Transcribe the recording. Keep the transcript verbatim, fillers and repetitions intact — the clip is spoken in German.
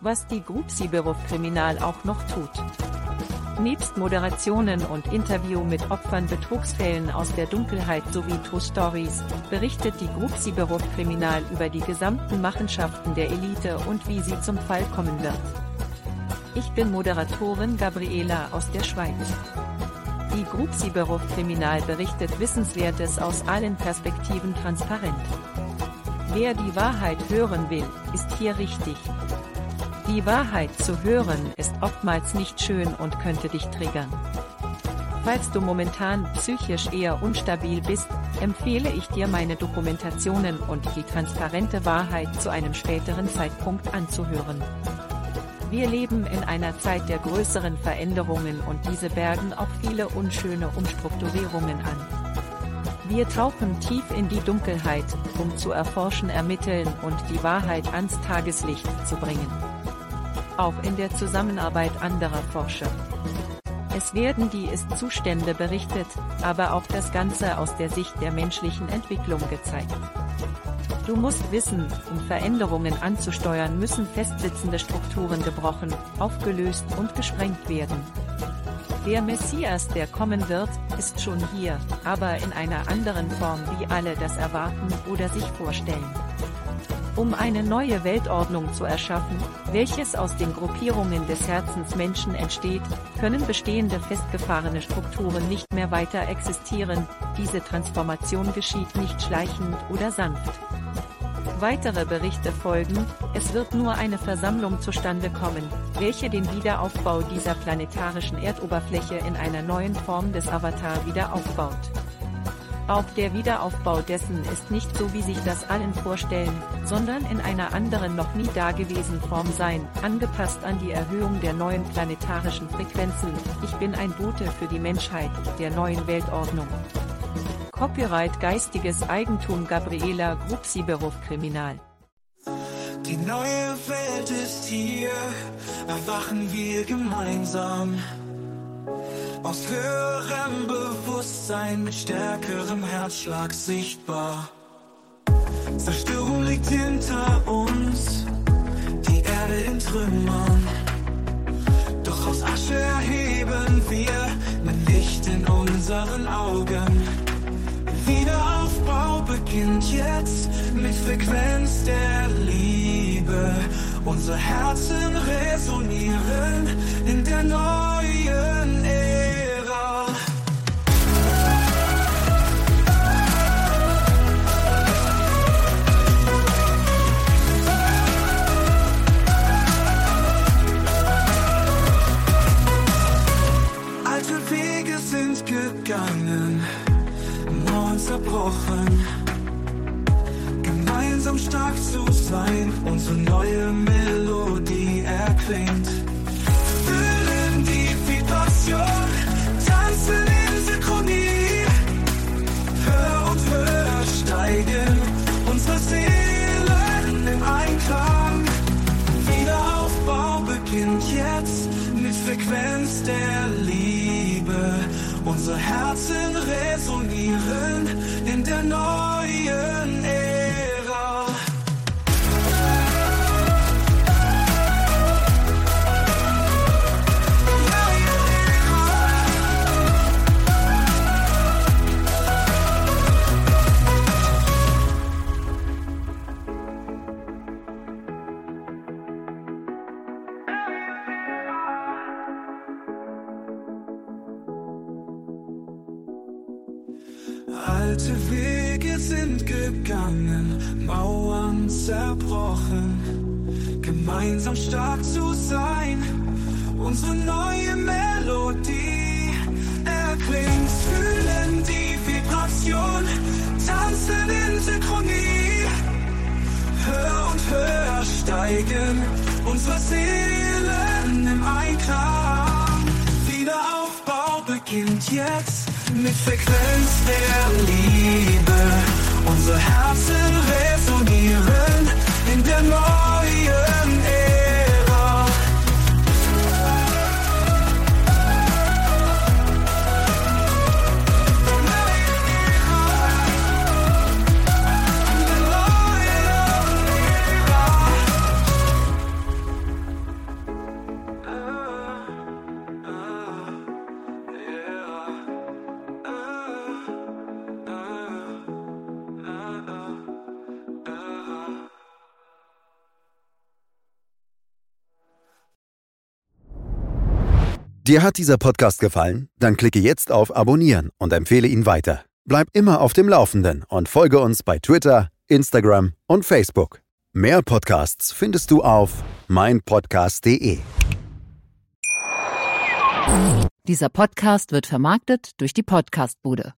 was die Grupsiberov Kriminal auch noch tut. Nebst Moderationen und Interview mit Opfern Betrugsfällen aus der Dunkelheit sowie True Stories, berichtet die Grupsiberov Kriminal über die gesamten Machenschaften der Elite und wie sie zum Fall kommen wird. Ich bin Moderatorin Gabriela aus der Schweiz. Die Grupsiberov Kriminal berichtet Wissenswertes aus allen Perspektiven transparent. Wer die Wahrheit hören will, ist hier richtig. Die Wahrheit zu hören ist oftmals nicht schön und könnte dich triggern. Falls du momentan psychisch eher unstabil bist, empfehle ich dir meine Dokumentationen und die transparente Wahrheit zu einem späteren Zeitpunkt anzuhören. Wir leben in einer Zeit der größeren Veränderungen und diese bergen auch viele unschöne Umstrukturierungen an. Wir tauchen tief in die Dunkelheit, um zu erforschen, ermitteln und die Wahrheit ans Tageslicht zu bringen. Auch in der Zusammenarbeit anderer Forscher. Es werden die Ist-Zustände berichtet, aber auch das Ganze aus der Sicht der menschlichen Entwicklung gezeigt. Du musst wissen, um Veränderungen anzusteuern, müssen festsitzende Strukturen gebrochen, aufgelöst und gesprengt werden. Der Messias, der kommen wird, ist schon hier, aber in einer anderen Form, wie alle das erwarten oder sich vorstellen. Um eine neue Weltordnung zu erschaffen, welches aus den Gruppierungen des Herzens Menschen entsteht, können bestehende festgefahrene Strukturen nicht mehr weiter existieren. Diese Transformation geschieht nicht schleichend oder sanft. Weitere Berichte folgen, es wird nur eine Versammlung zustande kommen, welche den Wiederaufbau dieser planetarischen Erdoberfläche in einer neuen Form des Avatar wieder aufbaut. Auch der Wiederaufbau dessen ist nicht so, wie sich das allen vorstellen, sondern in einer anderen, noch nie dagewesenen Form sein, angepasst an die Erhöhung der neuen planetarischen Frequenzen. Ich bin ein Bote für die Menschheit, der neuen Weltordnung. Copyright Geistiges Eigentum Gabriela Grupsiberov Kriminal. Die neue Welt ist hier, erwachen wir gemeinsam. Aus höherem Bewusstsein mit stärkerem Herzschlag sichtbar. Zerstörung liegt hinter uns, die Erde in Trümmern. Doch aus Asche erheben wir mit Licht in unseren Augen. Wiederaufbau beginnt jetzt mit Frequenz der Liebe. Unsere Herzen resonieren in der neuen Ära. Alte Wege sind gegangen, Mauern zerbrochen. Gemeinsam stark zu sein, unsere neue Melodie erklingt. Fühlen die Vibration, tanzen in Synchronie. Höher und höher steigen unsere Seelen im Einklang. Wiederaufbau beginnt jetzt mit Frequenz der Liebe. Unsere Herzen resonieren in der neuen Ära. Alte Wege sind gegangen, Mauern zerbrochen. Gemeinsam stark zu sein, unsere neue Melodie erklingt. Fühlen die Vibration, tanzen in Synchronie. Höher und höher steigen unsere Seelen im Einklang. Wiederaufbau beginnt jetzt mit Frequenz der Liebe. Unsere Herzen resonieren in der neuen Ära. Dir hat dieser Podcast gefallen? Dann klicke jetzt auf Abonnieren und empfehle ihn weiter. Bleib immer auf dem Laufenden und folge uns bei Twitter, Instagram und Facebook. Mehr Podcasts findest du auf meinpodcast punkt de. Dieser Podcast wird vermarktet durch die Podcastbude.